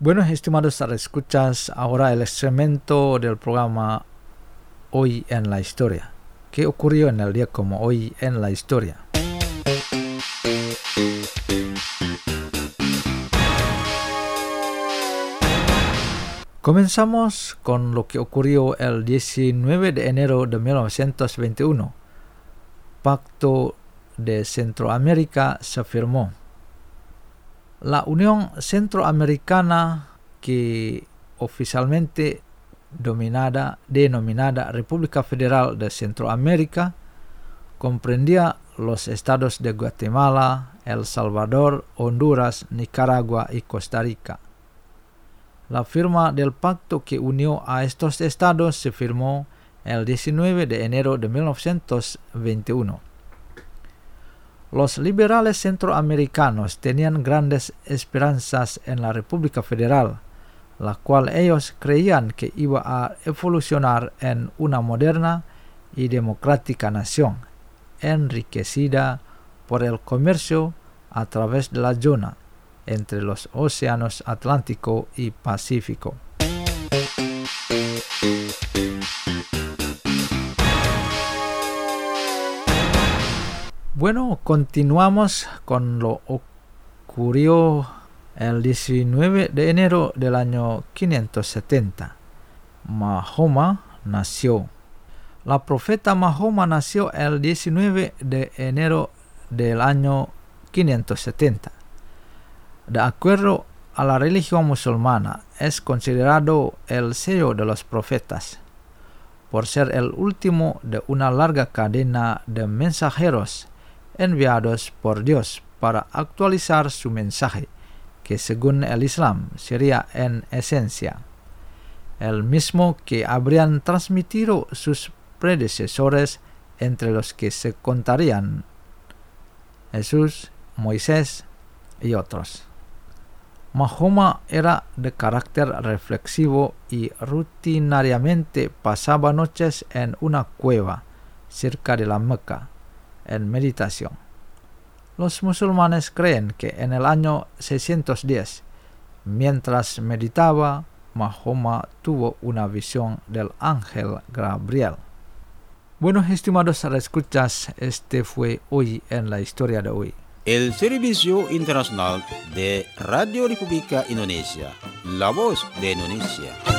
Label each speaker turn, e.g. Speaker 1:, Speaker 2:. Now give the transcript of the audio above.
Speaker 1: Bueno, estimados escuchas, ahora el segmento del programa Hoy en la Historia. ¿Qué ocurrió en el día como hoy en la historia? Comenzamos con lo que ocurrió el 19 de enero de 1921. Pacto de Centroamérica se firmó. La Unión Centroamericana, que oficialmente denominada República Federal de Centroamérica, comprendía los estados de Guatemala, El Salvador, Honduras, Nicaragua y Costa Rica. La firma del pacto que unió a estos estados se firmó el 19 de enero de 1921. Los liberales centroamericanos tenían grandes esperanzas en la República Federal, la cual ellos creían que iba a evolucionar en una moderna y democrática nación, enriquecida por el comercio a través de la zona entre los océanos Atlántico y Pacífico. Bueno, continuamos con lo ocurrió el 19 de enero del año 570. Mahoma nació. La profeta Mahoma nació el 19 de enero del año 570. De acuerdo a la religión musulmana, es considerado el sello de los profetas, por ser el último de una larga cadena de mensajeros enviados por Dios para actualizar su mensaje, que según el Islam sería en esencia el mismo que habrían transmitido sus predecesores, entre los que se contarían Jesús, Moisés y otros. Mahoma era de carácter reflexivo y rutinariamente pasaba noches en una cueva cerca de la Meca en meditación. Los musulmanes creen que en el año 610, mientras meditaba, Mahoma tuvo una visión del ángel Gabriel. Bueno, estimados escuchas, este fue Hoy en la Historia de hoy.
Speaker 2: El Servicio Internacional de Radio República Indonesia, la voz de Indonesia.